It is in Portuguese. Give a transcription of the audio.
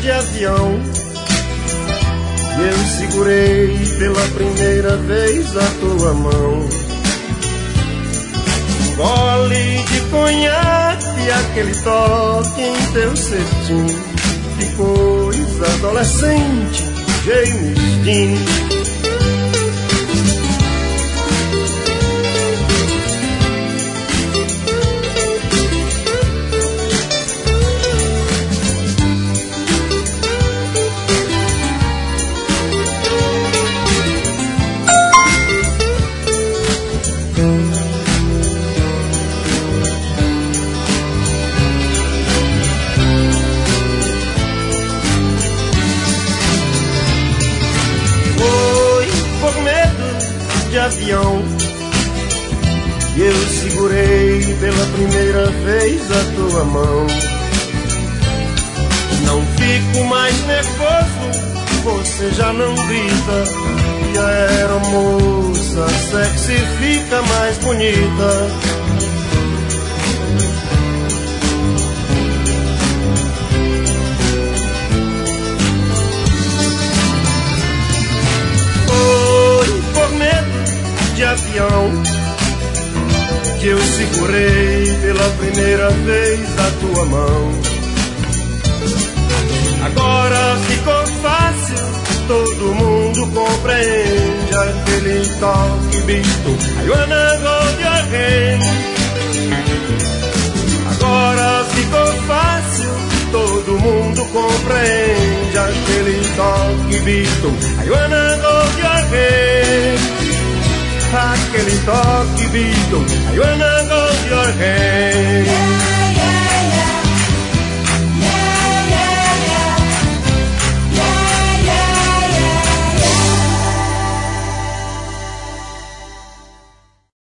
de avião. E eu segurei pela primeira vez a tua mão. Um gole de conhaque, aquele toque em teu cestinho. Que coisa adolescente, James Dean. Avião, e eu segurei pela primeira vez a tua mão. Não fico mais nervoso, você já não grita, e a aeromoça sexy fica mais bonita. De avião, que eu segurei pela primeira vez a tua mão. Agora ficou fácil, todo mundo compreende aquele toque bicho. I wanna hold your hand. Agora ficou fácil, todo mundo compreende aquele toque bicho. I wanna hold your hand. Aquele toque, Beatle, I wanna hold your hand.